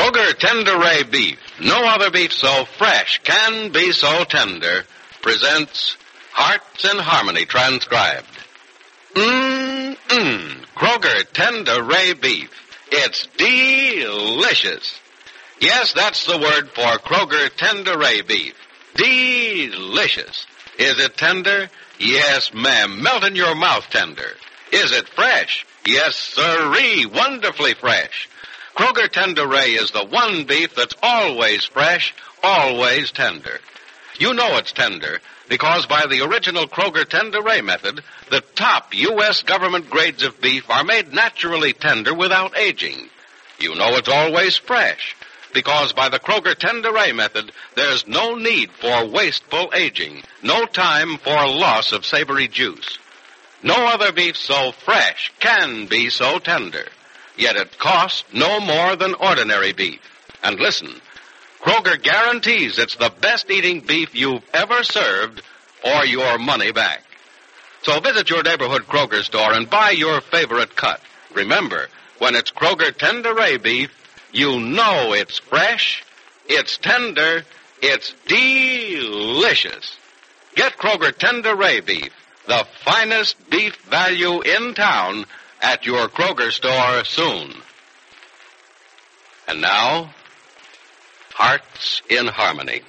Kroger Tender-Ray Beef, no other beef so fresh can be so tender, presents Hearts in Harmony transcribed. Kroger Tender-Ray Beef. It's delicious. Yes, that's the word for Kroger Tender-Ray Beef. Delicious. Is it tender? Yes, ma'am. Melt in your mouth tender. Is it fresh? Yes, sirree. Wonderfully fresh. Kroger Tender-Ray is the one beef that's always fresh, always tender. You know it's tender because by the original Kroger Tender-Ray method, the top U.S. government grades of beef are made naturally tender without aging. You know it's always fresh because by the Kroger Tender-Ray method, there's no need for wasteful aging, no time for loss of savory juice. No other beef so fresh can be so tender. Yet it costs no more than ordinary beef. And listen, Kroger guarantees it's the best eating beef you've ever served or your money back. So visit your neighborhood Kroger store and buy your favorite cut. Remember, when it's Kroger Tender-Ray Beef, you know it's fresh, it's tender, it's delicious. Get Kroger Tender-Ray Beef, the finest beef value in town, at your Kroger store soon. And now, Hearts in Harmony.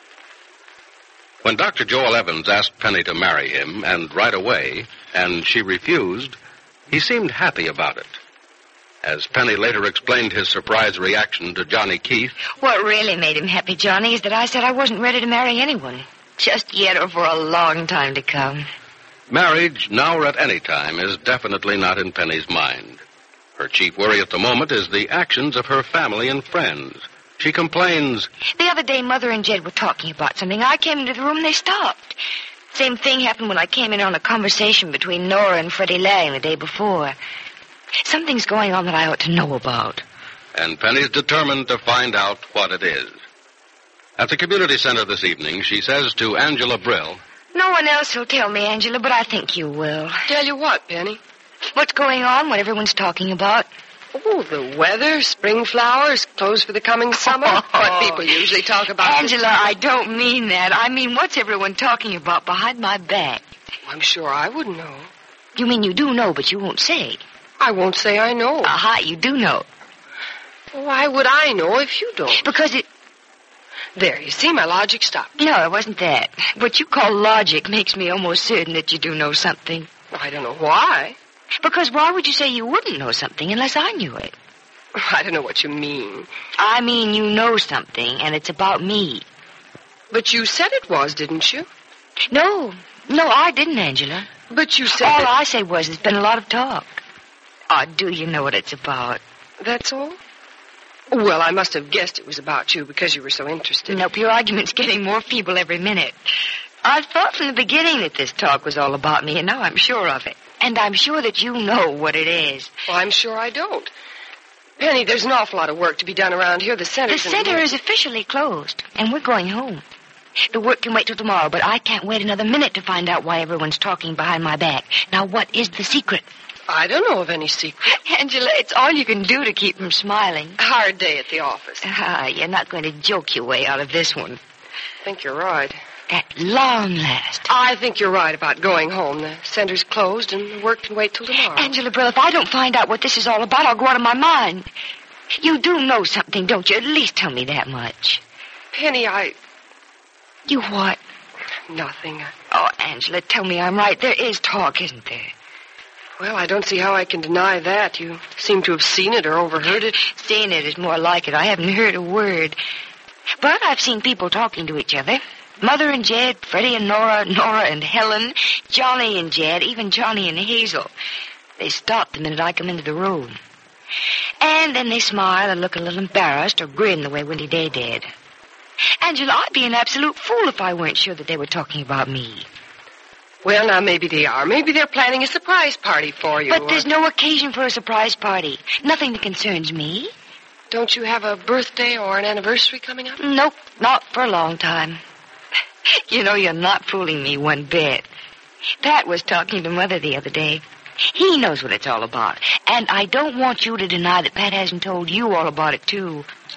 When Dr. Joel Evans asked Penny to marry him, and right away, and she refused, he seemed happy about it. As Penny later explained his surprise reaction to Johnny Keith. What really made him happy, Johnny, is that I said I wasn't ready to marry anyone. Just yet or for a long time to come. Marriage, now or at any time, is definitely not in Penny's mind. Her chief worry at the moment is the actions of her family and friends. She complains. The other day, Mother and Jed were talking about something. I came into the room and they stopped. Same thing happened when I came in on a conversation between Nora and Freddie Lang the day before. Something's going on that I ought to know about. And Penny's determined to find out what it is. At the community center this evening, she says to Angela Brill, No one else will tell me, Angela, but I think you will. Tell you what, Penny? What's going on, what everyone's talking about? Oh, the weather, spring flowers, clothes for the coming summer. What people usually talk about. Angela, I don't mean that. I mean, what's everyone talking about behind my back? I'm sure I wouldn't know. You mean you do know, but you won't say? I won't say I know. Aha, you do know. Why would I know if you don't? Because it... There, you see, my logic stopped. No, it wasn't that. What you call logic makes me almost certain that you do know something. I don't know why. Because why would you say you wouldn't know something unless I knew it? I don't know what you mean. I mean you know something, and it's about me. But you said it was, didn't you? No, I didn't, Angela. But you said All I said was there's been a lot of talk. Oh, do you know what it's about? That's all? Well, I must have guessed it was about you because you were so interested. Nope, your argument's getting more feeble every minute. I thought from the beginning that this talk was all about me, and now I'm sure of it. And I'm sure that you know what it is. Well, I'm sure I don't. Penny, there's an awful lot of work to be done around here. The center is officially closed, and we're going home. The work can wait till tomorrow, but I can't wait another minute to find out why everyone's talking behind my back. Now, what is the secret? I don't know of any secret. Angela, it's all you can do to keep from smiling. A hard day at the office. You're not going to joke your way out of this one. I think you're right. At long last. I think you're right about going home. The center's closed and the work can wait till tomorrow. Angela Brill, if I don't find out what this is all about, I'll go out of my mind. You do know something, don't you? At least tell me that much. Penny, You what? Nothing. Oh, Angela, tell me I'm right. There is talk, isn't there? Well, I don't see how I can deny that. You seem to have seen it or overheard it. Seen it is more like it. I haven't heard a word. But I've seen people talking to each other. Mother and Jed, Freddie and Nora, Nora and Helen, Johnny and Jed, even Johnny and Hazel. They stop the minute I come into the room. And then they smile and look a little embarrassed or grin the way Windy Day did. Angela, I'd be an absolute fool if I weren't sure that they were talking about me. Well, now, maybe they are. Maybe they're planning a surprise party for you. But there's no occasion for a surprise party. Nothing that concerns me. Don't you have a birthday or an anniversary coming up? Nope, not for a long time. You know, you're not fooling me one bit. Pat was talking to Mother the other day. He knows what it's all about. And I don't want you to deny that Pat hasn't told you all about it, too.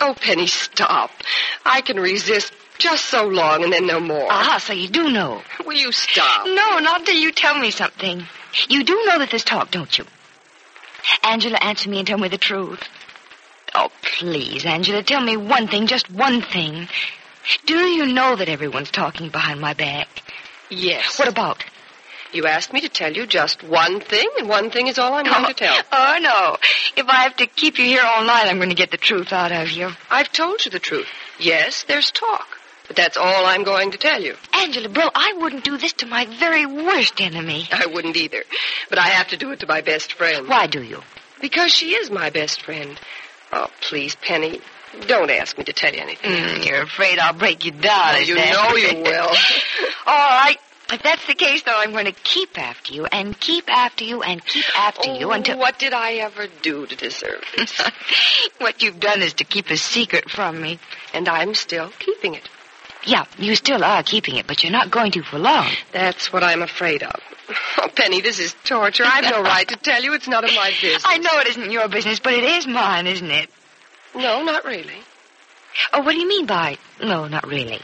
Oh, Penny, stop. I can resist just so long and then no more. Ah, so you do know. Will you stop? No, not till you tell me something. You do know that there's talk, don't you? Angela, answer me and tell me the truth. Oh, please, Angela, tell me one thing, just one thing. Do you know that everyone's talking behind my back? Yes. What about? You asked me to tell you just one thing, and one thing is all I'm going to tell. Oh, no. If I have to keep you here all night, I'm going to get the truth out of you. I've told you the truth. Yes, there's talk. But that's all I'm going to tell you. Angela, Brill, I wouldn't do this to my very worst enemy. I wouldn't either. But I have to do it to my best friend. Why do you? Because she is my best friend. Oh, please, Penny, don't ask me to tell you anything. You're afraid I'll break you down. Oh, you know you will. All right. If that's the case, though, I'm going to keep after you and keep after you and keep after you until... What did I ever do to deserve this? What you've done is to keep a secret from me. And I'm still keeping it. Yeah, you still are keeping it, but you're not going to for long. That's what I'm afraid of. Oh, Penny, this is torture. I've no right to tell you. It's none of my business. I know it isn't your business, but it is mine, isn't it? No, not really. Oh, what do you mean by, no, not really?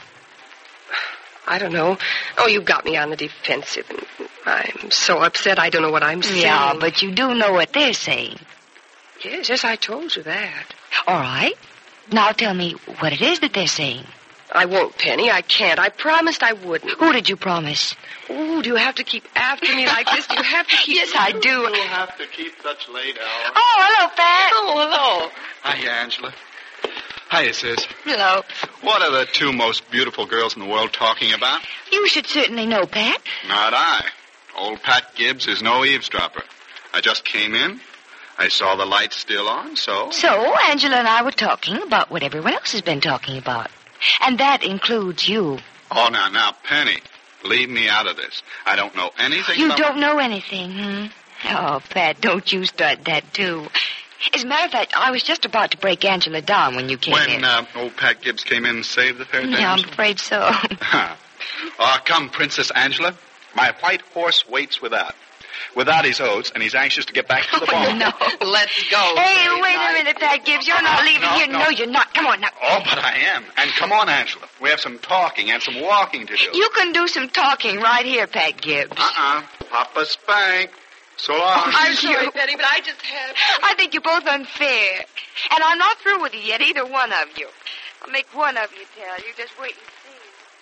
I don't know. Oh, you got me on the defensive, and I'm so upset I don't know what I'm saying. Yeah, but you do know what they're saying. Yes, I told you that. All right. Now tell me what it is that they're saying. I won't, Penny. I can't. I promised I wouldn't. Who did you promise? Oh, do you have to keep after me like this? Do you have to keep... Yes, I do. You have to keep such late hours. Oh, hello, Pat. Oh, hello. Hiya, Angela. Hiya, sis. Hello. What are the two most beautiful girls in the world talking about? You should certainly know, Pat. Not I. Old Pat Gibbs is no eavesdropper. I just came in. I saw the lights still on, so... So, Angela and I were talking about what everyone else has been talking about. And that includes you. Oh, now, Penny, leave me out of this. I don't know anything You about... don't know anything, Oh, Pat, don't you start that, too. As a matter of fact, I was just about to break Angela down when you came in. When old Pat Gibbs came in and saved the fair thing? Yeah, I'm afraid so. Come, Princess Angela. My white horse waits without. Without his oats, and he's anxious to get back to the ball. No. Let's go. Hey, wait a minute, Pat Gibbs. You're not leaving here. No, you're not. Come on now. Oh, but I am. And come on, Angela. We have some talking and some walking to do. You can do some talking right here, Pat Gibbs. Papa Spank. So long. I'm sorry, Penny, but I just had... I think you're both unfair. And I'm not through with you yet, either one of you. I'll make one of you tell. You just wait and see.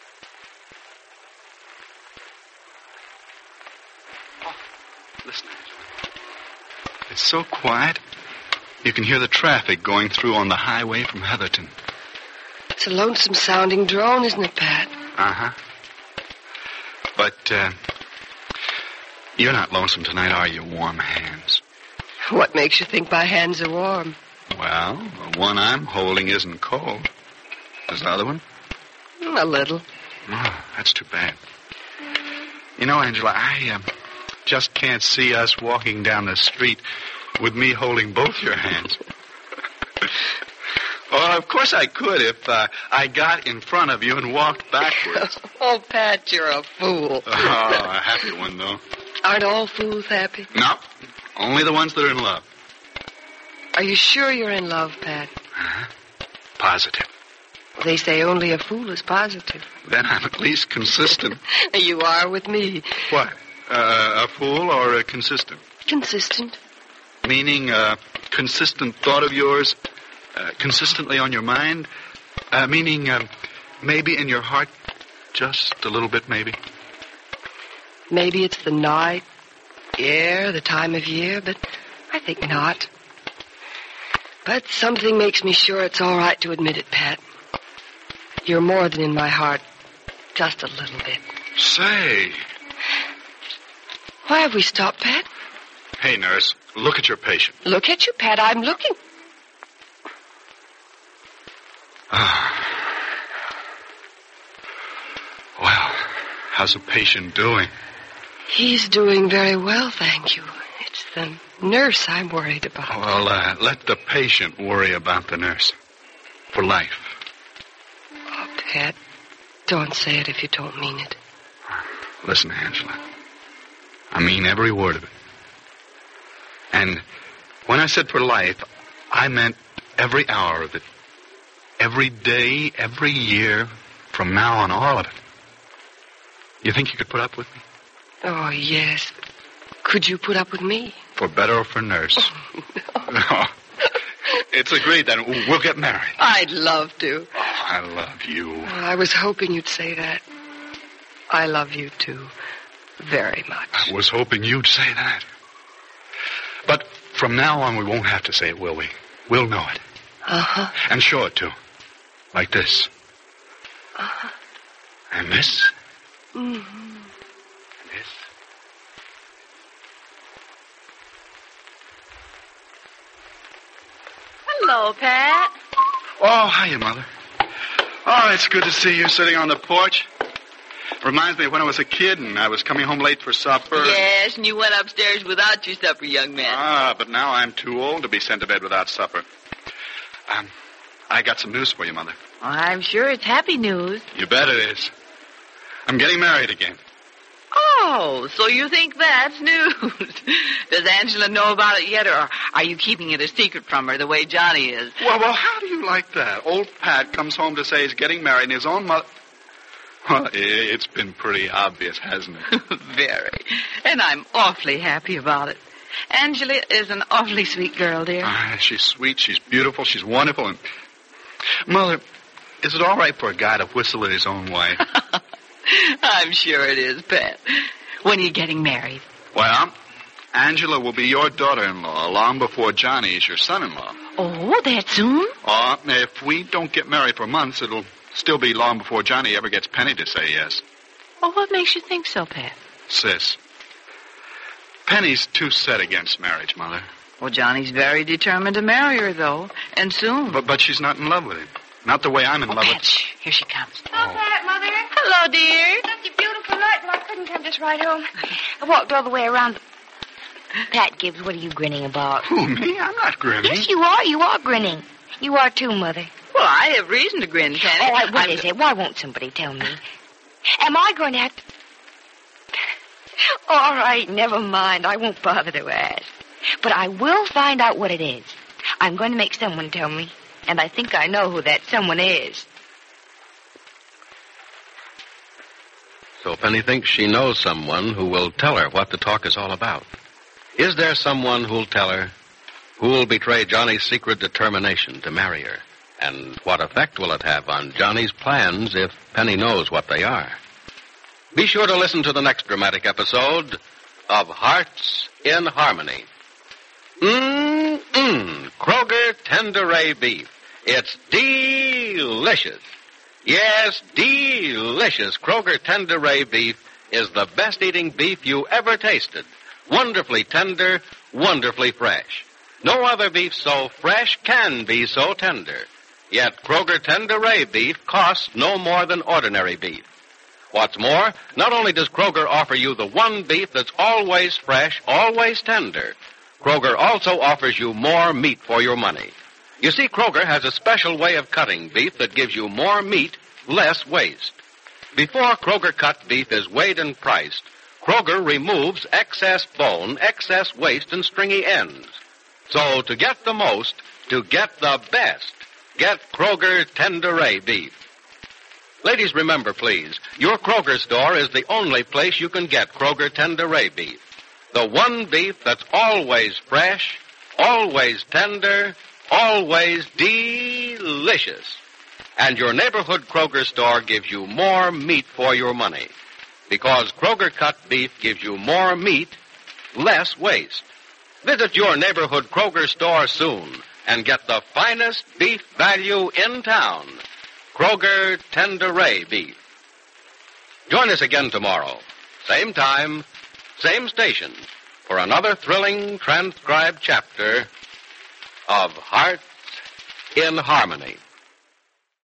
Listen, Angela. It's so quiet. You can hear the traffic going through on the highway from Heatherton. It's a lonesome-sounding drone, isn't it, Pat? Uh-huh. But, you're not lonesome tonight, are you, warm hands? What makes you think my hands are warm? Well, the one I'm holding isn't cold. Is the other one? A little. Oh, that's too bad. You know, Angela, I just can't see us walking down the street with me holding both your hands. Well, of course I could if I got in front of you and walked backwards. Oh, Pat, you're a fool. Oh, a happy one, though. Aren't all fools happy? No, only the ones that are in love. Are you sure you're in love, Pat? Uh-huh. Positive. They say only a fool is positive. Then I'm at least consistent. You are with me. What? A fool or a consistent? Consistent. Meaning a consistent thought of yours, consistently on your mind? Meaning maybe in your heart, just a little bit, maybe? Maybe it's the night, the air, the time of year, but I think not. But something makes me sure it's all right to admit it, Pat. You're more than in my heart, just a little bit. Say. Why have we stopped, Pat? Hey, nurse, look at your patient. Look at you, Pat. I'm looking. Well, how's the patient doing? He's doing very well, thank you. It's the nurse I'm worried about. Well, let the patient worry about the nurse. For life. Oh, Pat, don't say it if you don't mean it. Listen, Angela. I mean every word of it. And when I said for life, I meant every hour of it. Every day, every year, from now on, all of it. You think you could put up with me? Oh, yes. Could you put up with me? For better or for nurse? No. It's agreed then. We'll get married. I'd love to. Oh, I love you. I was hoping you'd say that. I love you, too. Very much. I was hoping you'd say that. But from now on, we won't have to say it, will we? We'll know it. Uh-huh. And show it, too. Like this. Uh-huh. And this. Mm-hmm. And this. Hello, Pat. Oh, hiya, Mother. Oh, it's good to see you sitting on the porch. Reminds me of when I was a kid and I was coming home late for supper. Yes, and you went upstairs without your supper, young man. Ah, but now I'm too old to be sent to bed without supper. I got some news for you, Mother. I'm sure it's happy news. You bet it is. I'm getting married again. Oh, so you think that's news. Does Angela know about it yet, or are you keeping it a secret from her the way Johnny is? Well, how do you like that? Old Pat comes home to say he's getting married and his own mother... Well, it's been pretty obvious, hasn't it? Very. And I'm awfully happy about it. Angela is an awfully sweet girl, dear. She's sweet, she's beautiful, she's wonderful, and... Mother, is it all right for a guy to whistle in his own way? I'm sure it is, Pat. When are you getting married? Well, Angela will be your daughter-in-law long before Johnny is your son-in-law. Oh, that soon? If we don't get married for months, it'll still be long before Johnny ever gets Penny to say yes. Oh, what makes you think so, Pat? Sis, Penny's too set against marriage, Mother. Well, Johnny's very determined to marry her, though, and soon. But she's not in love with him. Not the way I'm in love Pat, with... shh, here she comes. Hello, Pat, Mother. Hello, dear. Such a beautiful night, and I couldn't come just right home. I walked all the way around. Pat Gibbs, what are you grinning about? Who, me? I'm not grinning. Yes, you are. You are grinning. You are too, Mother. Well, I have reason to grin, Penny. All right, what is it? Why won't somebody tell me? Am I going to have to... All right, never mind. I won't bother to ask. But I will find out what it is. I'm going to make someone tell me. And I think I know who that someone is. So Penny thinks she knows someone who will tell her what the talk is all about. Is there someone who'll tell her? Who will betray Johnny's secret determination to marry her? And what effect will it have on Johnny's plans if Penny knows what they are? Be sure to listen to the next dramatic episode of Hearts in Harmony. Kroger Tenderay beef. It's delicious. Yes, delicious. Kroger Tenderay beef is the best eating beef you ever tasted. Wonderfully tender, wonderfully fresh. No other beef so fresh can be so tender. Yet Kroger Tenderay beef costs no more than ordinary beef. What's more, not only does Kroger offer you the one beef that's always fresh, always tender, Kroger also offers you more meat for your money. You see, Kroger has a special way of cutting beef that gives you more meat, less waste. Before Kroger cut beef is weighed and priced, Kroger removes excess bone, excess waste, and stringy ends. So to get the most, to get the best, get Kroger Tenderay beef. Ladies, remember, please, your Kroger store is the only place you can get Kroger Tenderay beef. The one beef that's always fresh, always tender, always delicious. And your neighborhood Kroger store gives you more meat for your money. Because Kroger cut beef gives you more meat, less waste. Visit your neighborhood Kroger store soon and get the finest beef value in town. Kroger Tenderay beef. Join us again tomorrow. Same time, same station, for another thrilling transcribed chapter of Hearts in Harmony.